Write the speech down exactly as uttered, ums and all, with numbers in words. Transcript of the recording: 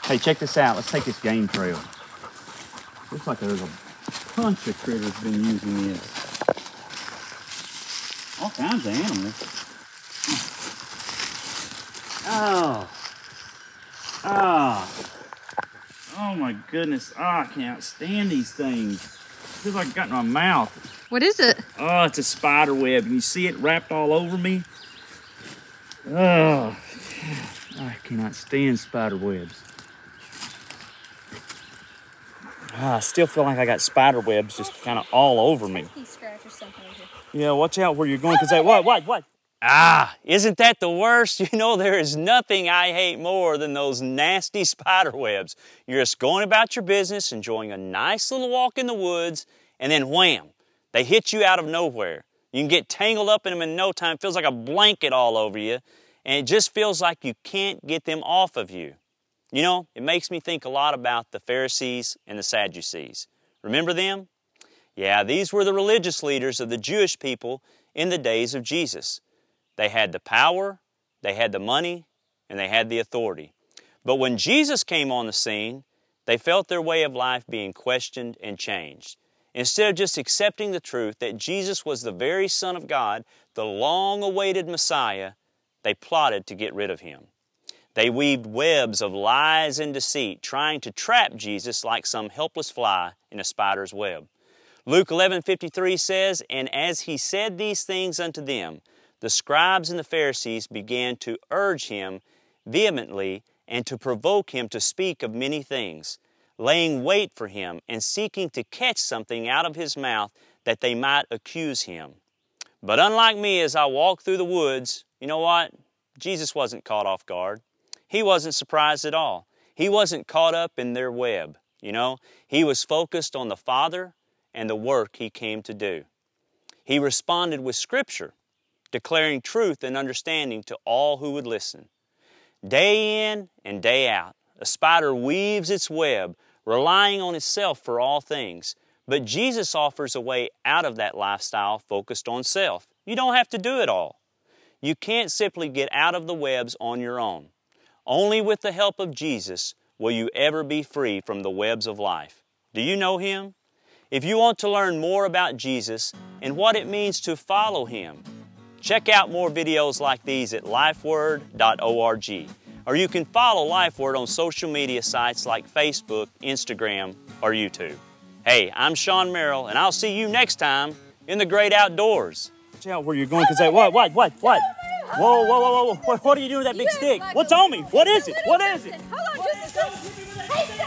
Hey, check this out. Let's take this game trail. Looks like there's a bunch of critters been using this. All kinds of animals. Oh. Oh. Oh my goodness. Oh, I can't stand these things. It feels like it got in my mouth. What is it? Oh, it's a spider web. And you see it wrapped all over me? Oh. I cannot stand spider webs. Ah, I still feel like I got spider webs just kind of all over me. Scratch or something over here. Yeah, watch out where you're going, because they, what, what, what? Ah, isn't that the worst? You know, there is nothing I hate more than those nasty spider webs. You're just going about your business, enjoying a nice little walk in the woods, and then wham, they hit you out of nowhere. You can get tangled up in them in no time. It feels like a blanket all over you, and it just feels like you can't get them off of you. You know, it makes me think a lot about the Pharisees and the Sadducees. Remember them? Yeah, these were the religious leaders of the Jewish people in the days of Jesus. They had the power, they had the money, and they had the authority. But when Jesus came on the scene, they felt their way of life being questioned and changed. Instead of just accepting the truth that Jesus was the very Son of God, the long-awaited Messiah, they plotted to get rid of Him. They weaved webs of lies and deceit, trying to trap Jesus like some helpless fly in a spider's web. Luke eleven fifty-three says, "And as He said these things unto them, the scribes and the Pharisees began to urge Him vehemently and to provoke Him to speak of many things, laying wait for Him and seeking to catch something out of His mouth that they might accuse Him." But unlike me, as I walked through the woods, you know what? Jesus wasn't caught off guard. He wasn't surprised at all. He wasn't caught up in their web, you know. He was focused on the Father and the work He came to do. He responded with Scripture, declaring truth and understanding to all who would listen. Day in and day out, a spider weaves its web, relying on itself for all things. But Jesus offers a way out of that lifestyle focused on self. You don't have to do it all. You can't simply get out of the webs on your own. Only with the help of Jesus will you ever be free from the webs of life. Do you know Him? If you want to learn more about Jesus and what it means to follow Him, check out more videos like these at lifeword dot org. Or you can follow LifeWord on social media sites like Facebook, Instagram, or YouTube. Hey, I'm Sean Merrill, and I'll see you next time in the great outdoors. Watch out where you're going, because they, what, what, what, what? Whoa, whoa, whoa, whoa, what, what are you doing with that big stick? What's on me? What is it? What is it? Hold on, just a second. Hey,